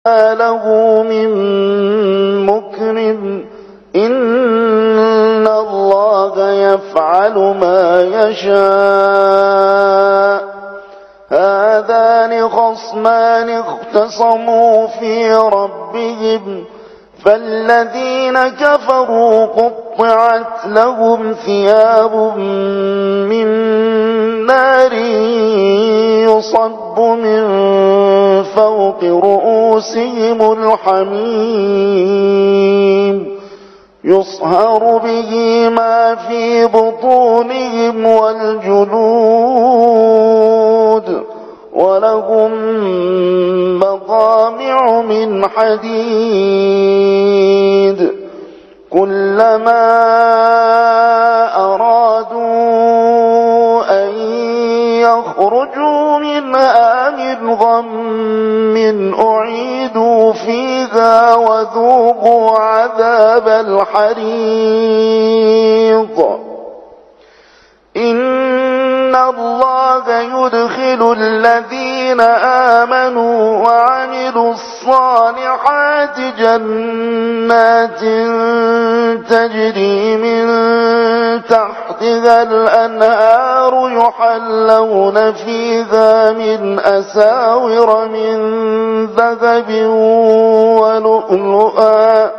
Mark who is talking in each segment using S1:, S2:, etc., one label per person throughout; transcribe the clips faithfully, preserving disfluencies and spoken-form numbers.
S1: له من مكرم إن الله يفعل ما يشاء. هذان خصمان اختصموا في ربهم فالذين كفروا قطعت لهم ثياب من نار يصب من فوق رؤوسهم الحميم يصهر به ما في بطونهم والجلود ولهم مقامع من حديد كلما أرادوا أن يخرجوا منها من غم أعيدوا فيها وذوقوا عذاب الحريق. إن الله يدخل الذين آمنوا وعملوا الصالحات جنات تجري من تحتها الأنهار يحلون فيها من أساور من ذهب ولؤلؤا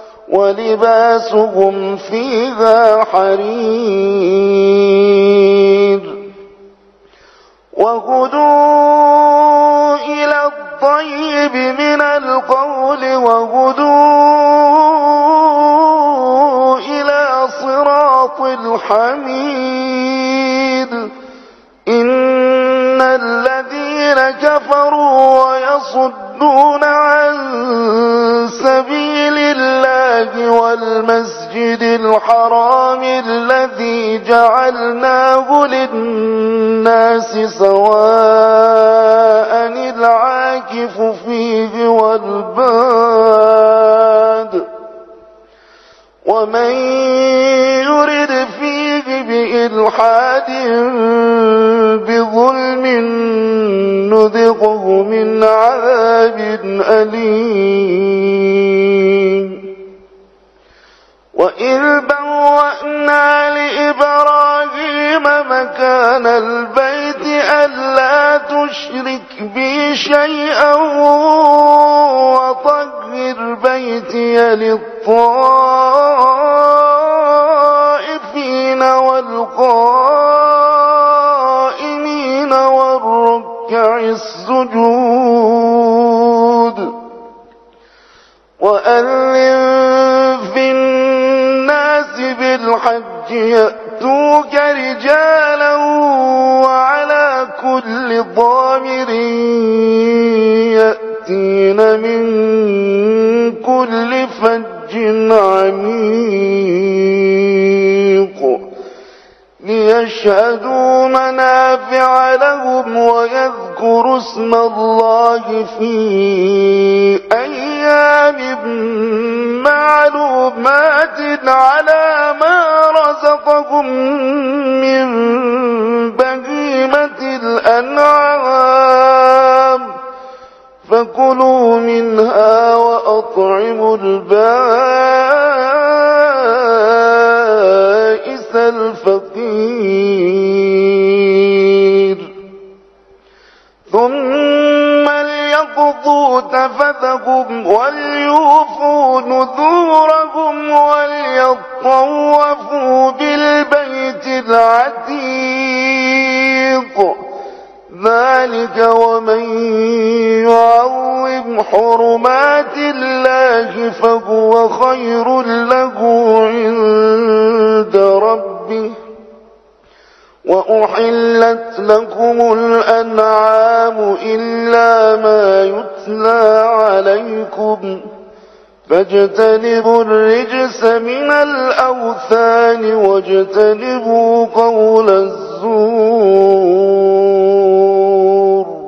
S1: ولباسهم فيها حرير. وهدوا إلى الطيب من القول وهدوا إلى صراط الحميد. إن الذين كفروا ويصدون عن سبيل الله والمسجد الحرام الذي جعلناه للناس سواء العاكف فيه والباد ومن يرد فيه بإلحاد بظلم نذقه من عذاب أليم. وإذ بوأنا لإبراهيم مكان البيت ألا تشرك بي شيئا وطهر بيتي للطائفين والقائمين والركع السجود. وأذن في الناس بالحج يأتوك رجالا وعلى كل ضامر يأتين من كل فج عميق ليشهدوا منافع لهم ويذكروا اسم الله في أيام معلومات على ما رزقهم من بهيمة الأنعام فكلوا منها وأطعموا البائس الفقير ثم ليقضوا تفثهم وليوفوا نذورهم وليطوفوا بالبيت العتيق. ذلك ومن يعظم حرمات الله فهو خير له عند ربه. وأحلت لكم الأنعام إلا ما يتلى عليكم فاجتنبوا الرجس من الأوثان واجتنبوا قول الزور.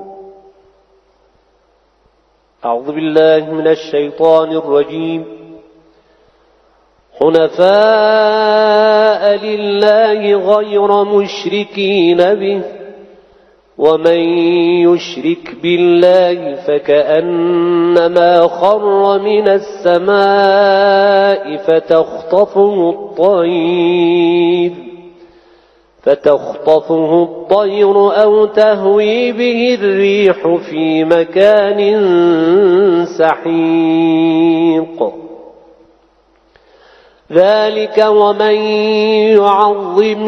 S2: أعوذ بالله من الشيطان الرجيم. حنفاء لله غير مشركين به ومن يشرك بالله فكأنما خر من السماء فتخطفه الطير فتخطفه الطير أو تهوي به الريح في مكان سحيق ذلك ومن يعظم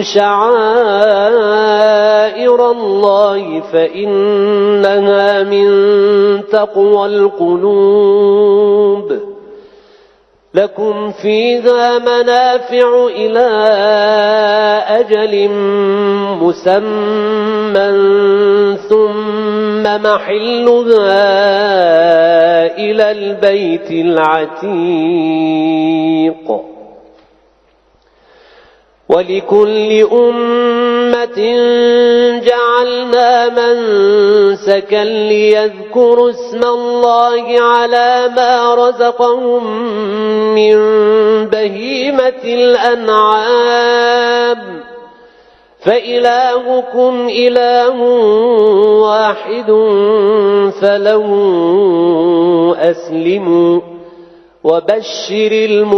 S2: شعائر الله فإنها من تقوى القلوب لكم فيها منافع إلى أجل مسمى ثم محلها إلى البيت العتيق ولكل أمة جعلنا منسكا ليذكروا اسم الله على ما رزقهم من بهيمة الأنعام فإلهكم إله واحد فله أسلموا وبشر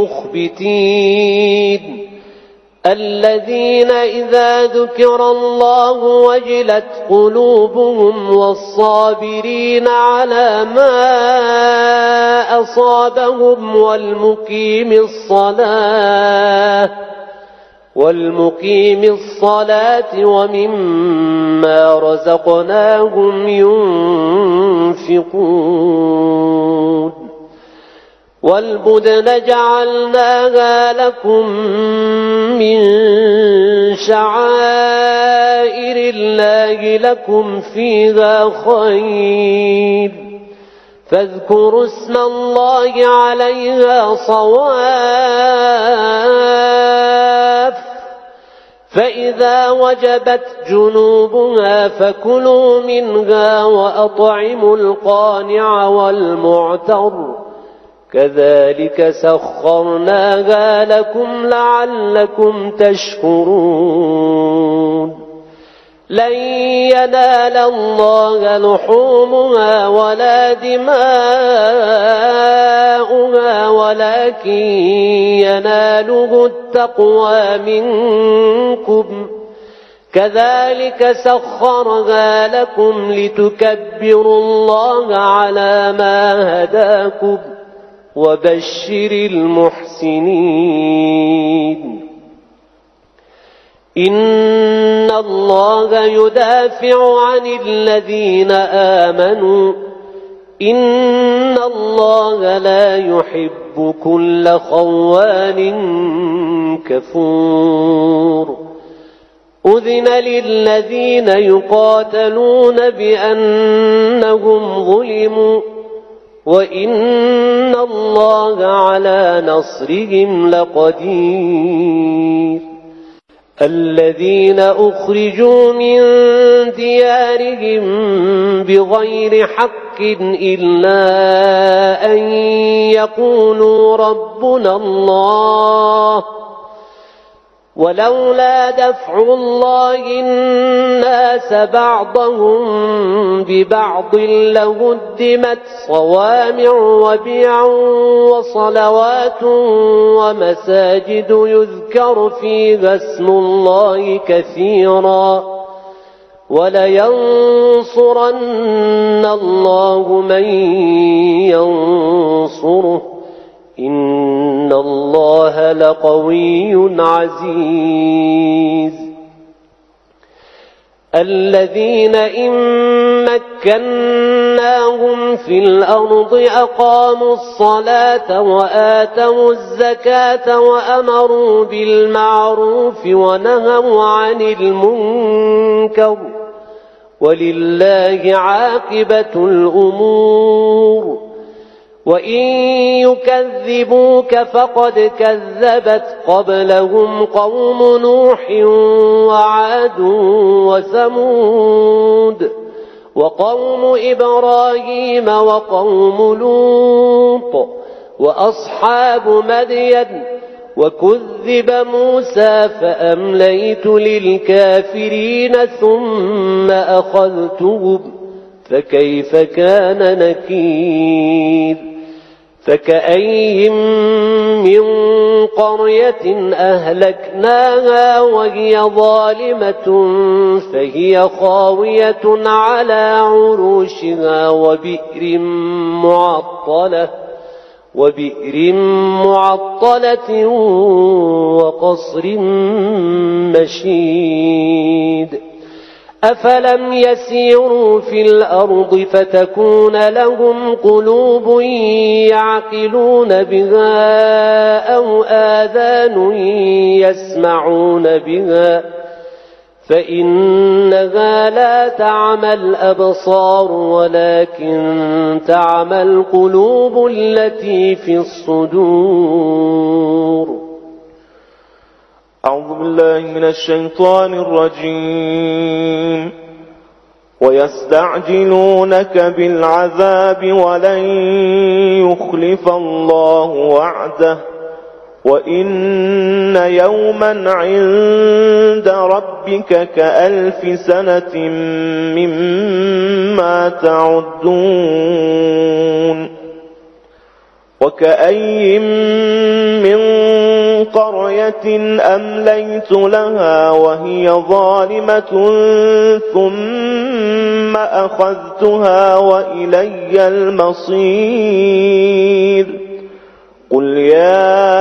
S2: المخبتين الذين إذا ذكر الله وجلت قلوبهم والصابرين على ما أصابهم والمقيم الصلاة والمقيم الصلاة ومما رزقناهم ينفقون والبدن جعلناها لكم من شعائر الله لكم فيها خير فاذكروا اسم الله عليها صواف فإذا وجبت جنوبها فكلوا منها وأطعموا القانع والمعتر كذلك سخرناها لكم لعلكم تشكرون لن ينال الله لحومها ولا دماؤها ولكن يناله التقوى منكم كذلك سخرها لكم لتكبروا الله على ما هداكم وبشر المحسنين إن الله يدافع عن الذين آمنوا إن الله لا يحب كل خوان كفور أذن للذين يقاتلون بأنهم ظلموا وإن الله على نصرهم لقدير الذين أخرجوا من ديارهم بغير حق إلا أن يقولوا ربنا الله ولولا دفع الله الناس بعضهم ببعض لهدمت صوامع وبيع وصلوات ومساجد يذكر فيها اسم الله كثيرا ولينصرن الله من ينصره إن الله لقوي عزيز الذين إن مكناهم في الأرض أقاموا الصلاة وآتوا الزكاة وأمروا بالمعروف ونهوا عن المنكر ولله عاقبة الأمور وإن يكذبوك فقد كذبت قبلهم قوم نوح وعاد وثمود وقوم إبراهيم وقوم لوط وأصحاب مدين وكذب موسى فأمليت للكافرين ثم أخذتهم فكيف كان نكير فكأين من قرية أهلكناها وهي ظالمة فهي خاوية على عروشها وبئر معطلة وبئر معطلة وقصر مشيد أفلم يسيروا في الأرض فتكون لهم قلوب يعقلون بها أو آذان يسمعون بها فإنها لا تعمى الأبصار ولكن تعمى القلوب التي في الصدور.
S1: أعوذ بالله من الشيطان الرجيم. ويستعجلونك بالعذاب ولن يخلف الله وعده وإن يوما عند ربك كألف سنة مما تعدون. وكأين من قرية أمليت لها وهي ظالمة ثم أخذتها وإلي المصير. قل يا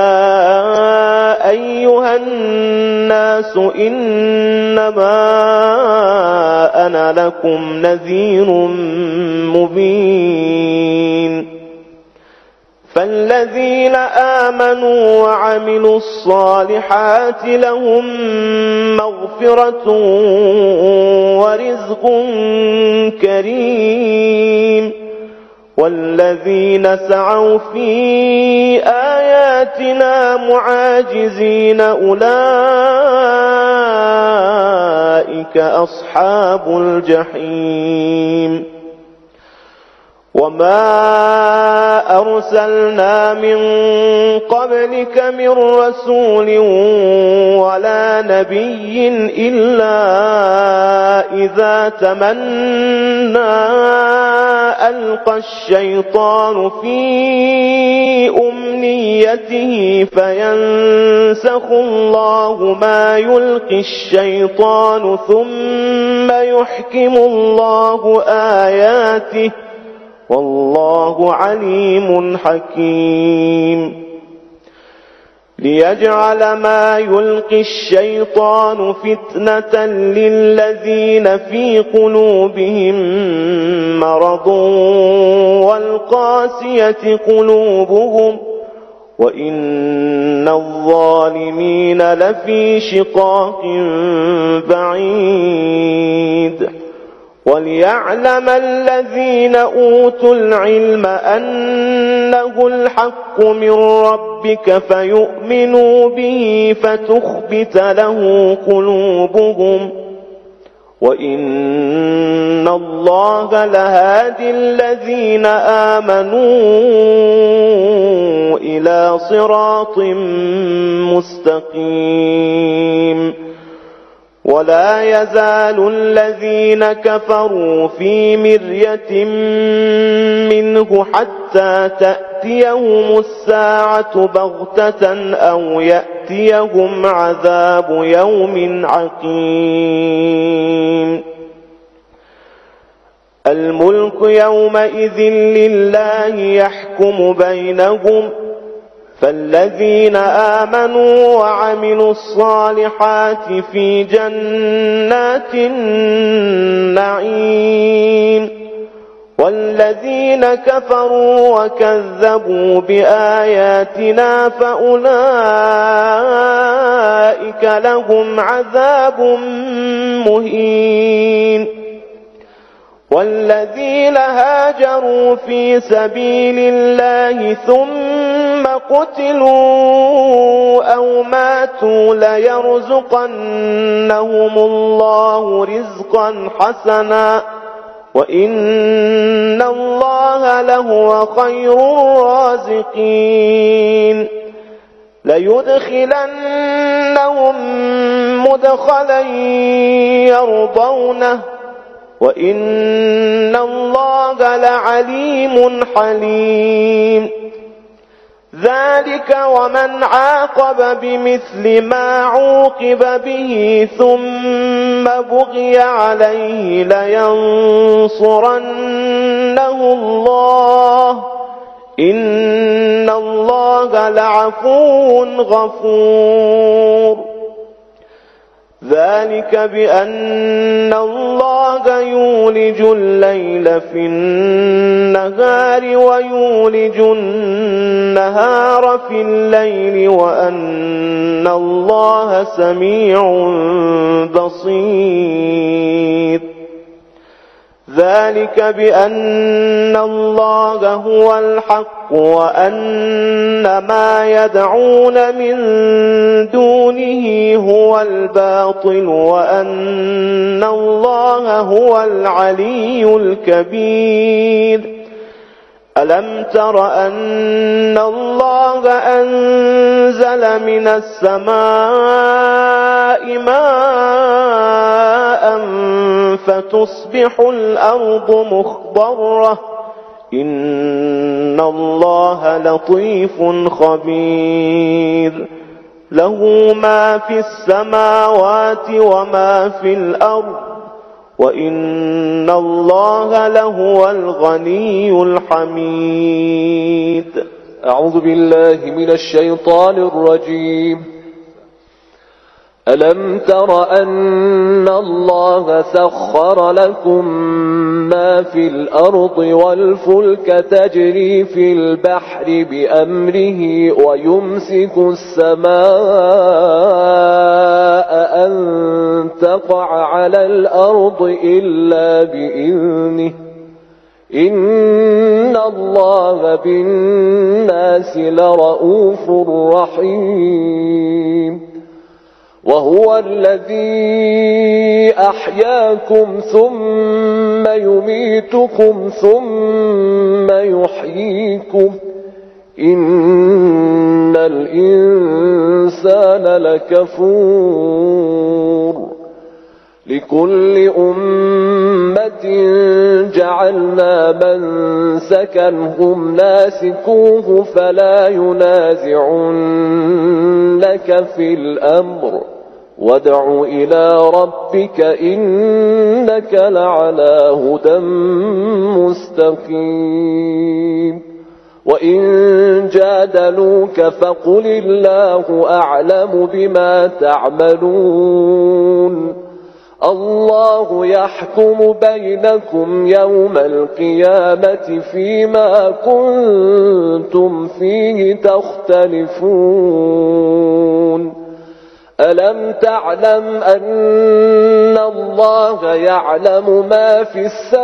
S1: أيها الناس إنما أنا لكم نذير مبين. فالذين آمنوا وعملوا الصالحات لهم مغفرة ورزق كريم. والذين سعوا في آياتنا معاجزين أولئك أصحاب الجحيم. وما أرسلنا من قبلك من رسول ولا نبي إلا إذا تمنى ألقى الشيطان في أمنيته فينسخ الله ما يلقي الشيطان ثم يحكم الله آياته والله عليم حكيم. ليجعل ما يلقي الشيطان فتنة للذين في قلوبهم مرض والقاسية قلوبهم وإن الظالمين لفي شقاق بعيد. وليعلم الذين أوتوا العلم أنه الحق من ربك فيؤمنوا به فتخبت له قلوبهم وإن الله لهادي الذين آمنوا إلى صراط مستقيم. ولا يزال الذين كفروا في مرية منه حتى تأتيهم الساعة بغتة أو يأتيهم عذاب يوم عقيم. الملك يومئذ لله يحكم بينهم فالذين آمنوا وعملوا الصالحات في جنات النعيم والذين كفروا وكذبوا بآياتنا فأولئك لهم عذاب مهين. والذين هاجروا في سبيل الله ثم قتلوا أو ماتوا ليرزقنهم الله رزقا حسنا وإن الله لهو خير الرازقين. ليدخلنهم مدخلا يرضونه وإن الله لعليم حليم. ذلك ومن عاقب بمثل ما عوقب به ثم بغي عليه لينصرنه الله إن الله لعفو غفور. ذلك بأن الله يولج الليل في النهار ويولج النهار في الليل وأن الله سميع بصير. ذلك بأن الله هو الحق وأن ما يدعون من دونه هو الباطل وأن الله هو العلي الكبير. ألم تر أن الله أنزل من السماء ماء فتصبح الأرض مخضرة إن الله لطيف خبير. له ما في السماوات وما في الأرض وإن الله لهو الغني الحميد.
S2: أعوذ بالله من الشيطان الرجيم. ألم تر أن الله سخر لكم ما في الأرض والفلك تجري في البحر بأمره ويمسك السماء أن تقع على الأرض إلا بإذنه إن الله بالناس لرؤوف رحيم. وهو الذي أحياكم ثم يميتكم ثم يحييكم إن الإنسان لكفور. لكل أمة جعلنا منسكا هم ناسكوه فلا ينازعنك في الأمر وادع إلى ربك إنك لعلى هدى مستقيم. وإن جادلوك فقل الله أعلم بما تعملون. الله يحكم بينكم يوم القيامة فيما كنتم فيه تختلفون. ألم تعلم أن الله يعلم ما في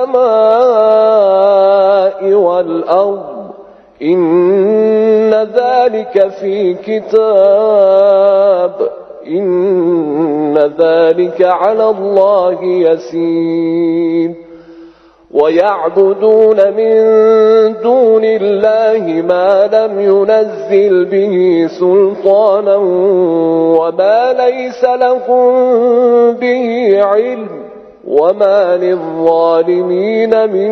S2: السماء والأرض إن ذلك في كتاب إن ذلك على الله يسير. ويعبدون من دون الله ما لم ينزل به سلطانا وما ليس لهم به علم وما للظالمين من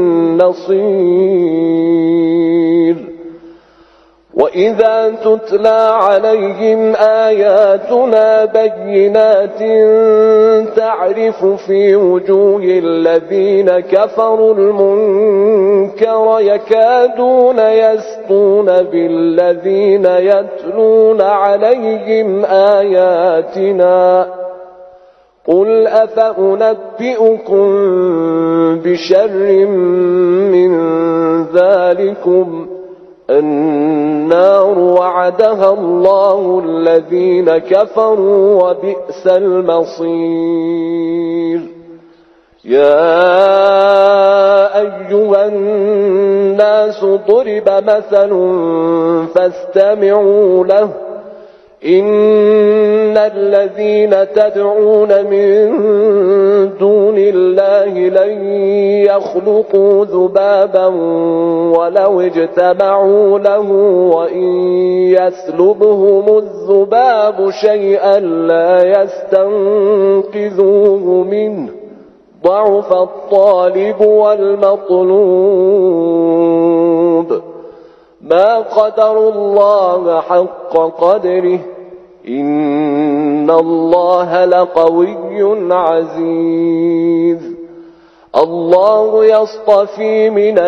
S2: نصير. وإذا تتلى عليهم آياتنا بينات تعرف في وجوه الذين كفروا المنكر يكادون يسطون بالذين يتلون عليهم آياتنا قل أفأنبئكم بشر من ذلكم النار وعدها الله الذين كفروا وبئس المصير. يا أيها الناس ضرب مثل فاستمعوا له إن الذين تدعون من دون الله لن يخلقوا ذبابا ولو اجتمعوا له وإن يسلبهم الذباب شيئا لا يستنقذوه منه ضعف الطالب والمطلوب ما قدروا الله حق قدره إن الله لقوي عزيز الله يصطفي من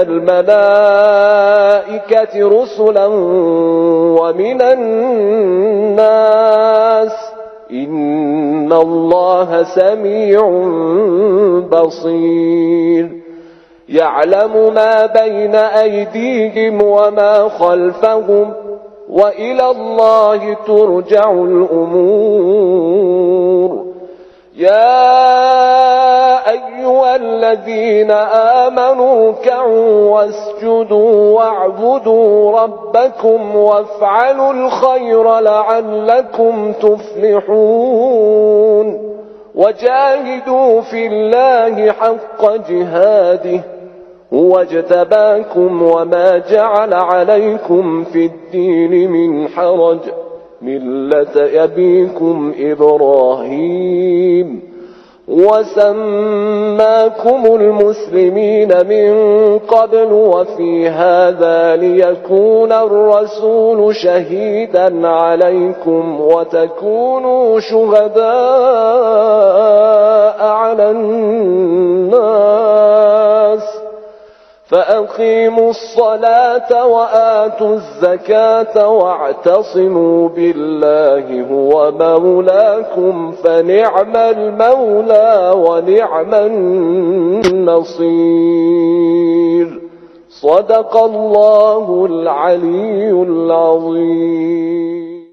S2: الملائكة رسلا ومن الناس إن الله سميع بصير يعلم ما بين أيديهم وما خلفهم وإلى الله ترجع الأمور يا أيها الذين آمنوا اركعوا واسجدوا واعبدوا ربكم وافعلوا الخير لعلكم تفلحون وجاهدوا في الله حق جهاده هو اجتباكم وما جعل عليكم في الدين من حرج ملة أبيكم إبراهيم وسماكم المسلمين من قبل وفي هذا ليكون الرسول شهيدا عليكم وتكونوا شهداء على الناس فأقيموا الصلاة وآتوا الزكاة واعتصموا بالله هو مولاكم فنعم المولى ونعم النصير صدق الله العلي العظيم.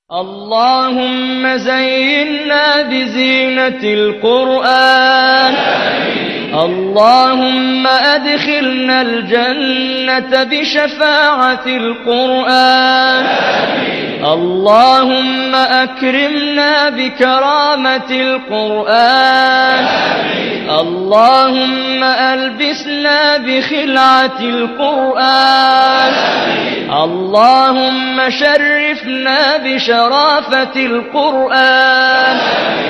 S3: اللهم زينا بزينة القرآن اللهم أدخلنا الجنة بشفاعة القرآن اللهم أكرمنا بكرامة القرآن اللهم ألبسنا بخلعة القرآن اللهم شرفنا بشرافة القرآن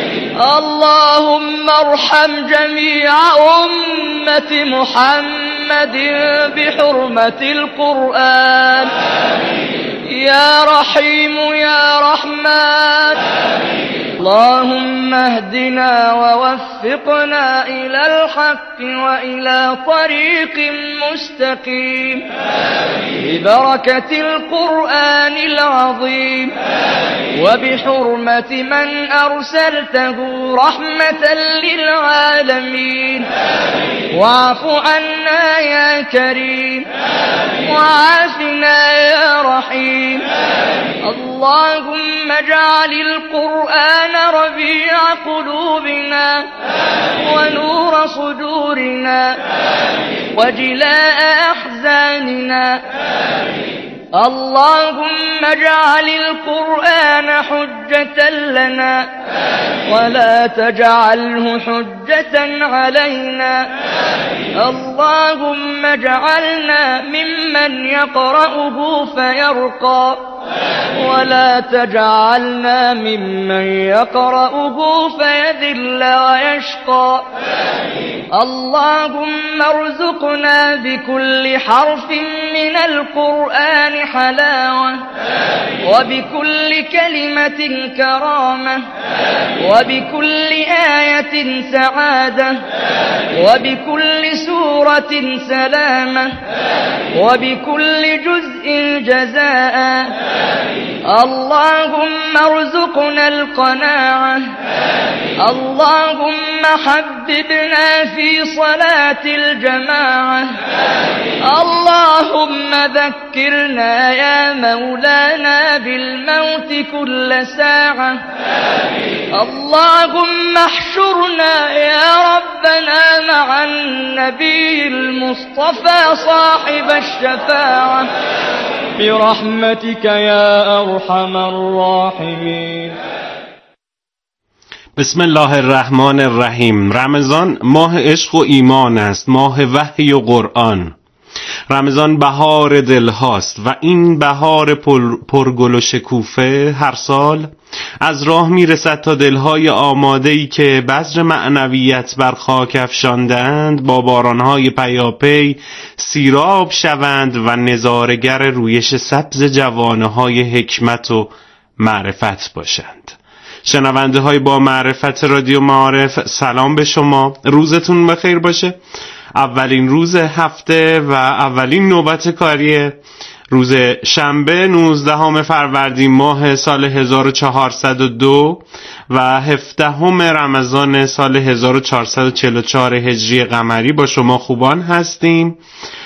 S3: اللهم ارحم جميع أمة محمد بحرمة القرآن يا رحيم يا رحمن اللهم اهدنا ووفقنا إلى الحق وإلى طريق مستقيم ببركة القرآن العظيم وبحرمة من أرسلته رحمة للعالمين واعف عنا يا كريم وعافنا يا رحيم اللهم اجعل القرآن ربيع قلوبنا ونور صدورنا وجلاء أحزاننا اللهم اجعل القرآن حجة لنا ولا تجعله حجة علينا اللهم اجعلنا ممن يقرأه فيرقى ولا تجعلنا ممن يقرأه فيذل ويشقى اللهم ارزقنا بكل حرف من القرآن حلاوة وبكل كلمة كرامة وبكل آية سعادة وبكل سورة سلامة وبكل جزء جزاء اللهم ارزقنا القناعة اللهم حببنا في صلاة الجماعة اللهم ذكرنا يا مولانا بالموت كل ساعة اللهم احشرنا يا ربنا مع النبي المصطفى صاحب الشفاعة برحمتك يا أرحم الراحمين.
S4: بسم الله الرحمن الرحیم. رمضان ماه عشق و ایمان است، ماه وحی و قرآن. رمضان بهار دل هاست و این بهار پر پرگل و شکوفه هر سال از راه میرسد تا دلهای آماده‌ای که بذر معنویت بر خاک افشاندند با بارانهای پیاپی سیراب شوند و نظارگر رویش سبز جوانه‌های حکمت و معرفت باشند. شنونده های با معرفت رادیو معارف، سلام به شما، روزتون بخیر باشه. اولین روز هفته و اولین نوبت کاری روز شنبه نوزدهم فروردین ماه سال هزار و چهارصد و دو و هفدهم رمضان سال هزار و چهارصد و چهل و چهار هجری قمری با شما خوبان هستیم.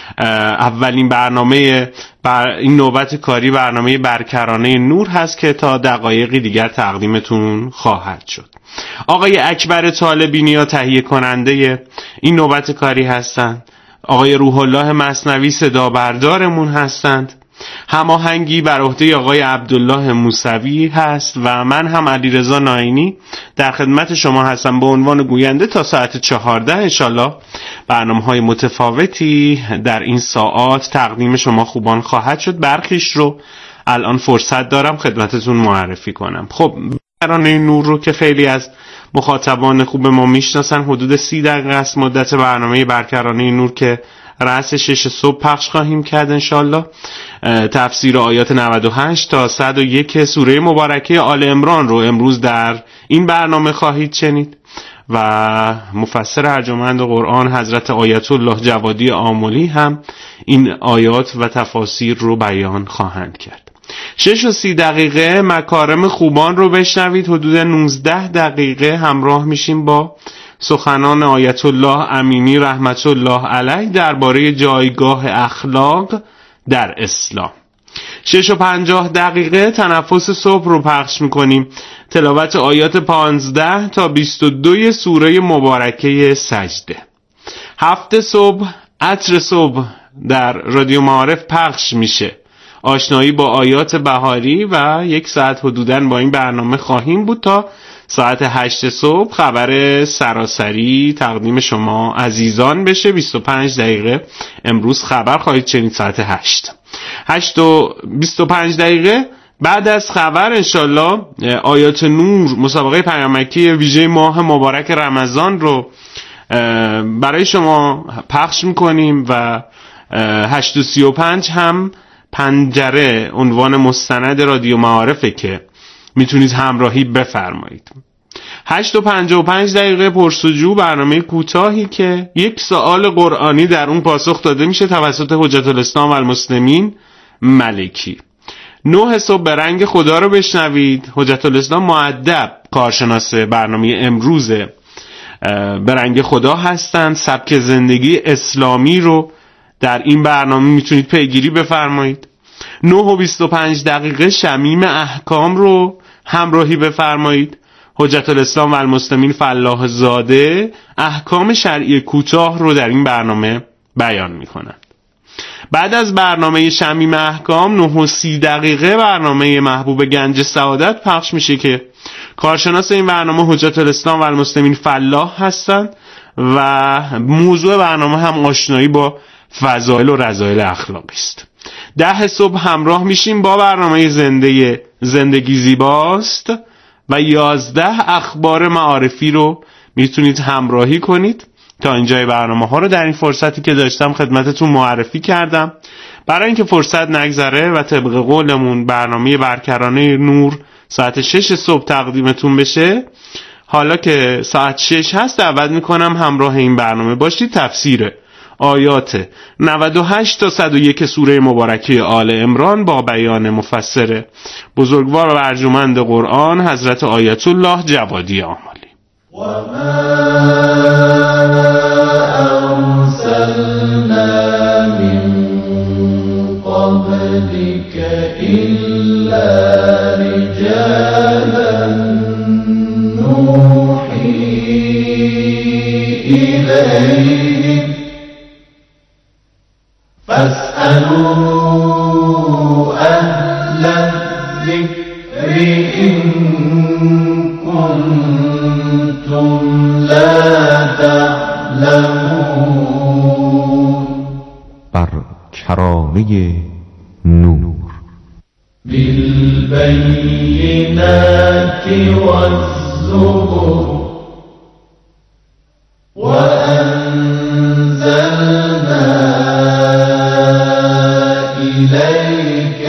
S4: اولین برنامه بر این نوبت کاری برنامه برکرانه نور هست که تا دقایقی دیگر تقدیمتون خواهد شد. آقای اکبر طالبینیا تهیه کننده این نوبت کاری هستند. آقای روح الله مثنوی صدا بردارمون هستند. هماهنگی بر عهده آقای عبدالله موسوی هست و من هم علیرضا ناینی در خدمت شما هستم به عنوان گوینده تا ساعت چهارده. انشالله برنامه‌های متفاوتی در این ساعات تقدیم شما خوبان خواهد شد. برخیش رو الان فرصت دارم خدمتتون معرفی کنم. خب برنامه نور رو که خیلی از مخاطبان خوب ما میشناسن، حدود سی دقیقه است مدت برنامه برکرانه نور که رأس شش صبح پخش خواهیم کرد انشالله. تفسیر آیات نود و هشت تا صد و یک سوره مبارکه آل عمران رو امروز در این برنامه خواهید شنید و مفسر ارجمند قرآن حضرت آیت الله جوادی آملی هم این آیات و تفاسیر رو بیان خواهند کرد. شش و سی دقیقه مکارم خوبان رو بشنوید. حدود نوزده دقیقه همراه میشیم با سخنان آیت الله امینی رحمت الله علیه درباره جایگاه اخلاق در اسلام. شش و پنجاه دقیقه تنفس صبح رو پخش میکنیم. تلاوت آیات پانزده تا بیست و دو سوره مبارکه سجده. هفت صبح عطر صبح در رادیو معارف پخش میشه. آشنایی با آیات بهاری و یک ساعت حدوداً با این برنامه خواهیم بود تا ساعت هشت صبح خبر سراسری تقدیم شما عزیزان بشه. بیست و پنج دقیقه امروز خبر خواهید شنید ساعت هشت. هشت و بیست و پنج دقیقه بعد از خبر انشالله آیات نور مسابقه پیامکی ویژه ماه مبارک رمضان رو برای شما پخش میکنیم و هشت و سی و پنج هم پنجره عنوان مستند رادیو معارفه که میتونید همراهی بفرمایید. هشت و پنجاه و پنج دقیقه پرسجو برنامه کوتاهی که یک سوال قرآنی در اون پاسخ داده میشه توسط حجت الاسلام و المسلمین ملکی. نه صبح به رنگ خدا رو بشنوید. حجت الاسلام مؤدب کارشناس برنامه امروز به رنگ خدا هستند. سبک زندگی اسلامی رو در این برنامه میتونید پیگیری بفرمایید. نه و بیست و پنج دقیقه شمیم احکام رو همراهی بفرمایید. حجت الاسلام و المسلمین فلاح زاده احکام شرعی کوتاه رو در این برنامه بیان میکنند. بعد از برنامه شمیم احکام نه و سی دقیقه برنامه محبوب گنج سعادت پخش میشه که کارشناس این برنامه حجت الاسلام و المسلمین فلاح هستند و موضوع برنامه هم آشنایی با فضائل و رذائل اخلاقی است. ده صبح همراه میشیم با برنامه زنده زندگی زیباست و یازده اخبار معارفی رو میتونید همراهی کنید. تا اینجای برنامه ها رو در این فرصتی که داشتم خدمتتون معرفی کردم. برای اینکه فرصت نگذره و طبق قولمون برنامه برکرانه نور ساعت شش صبح تقدیمتون بشه، حالا که ساعت شش هست دعوت میکنم همراه این برنامه باشید. تفسیر آیات نود و هشت تا صد و یک سوره مبارکه آل عمران با بیان مفسر بزرگوار و ارجمند قرآن حضرت آیت الله جوادی آملی.
S5: و ما ارسلنا من قبلك الا رجالا نوحی الیهم فاسألوا
S6: سوره نور.
S5: بالبينات والزبر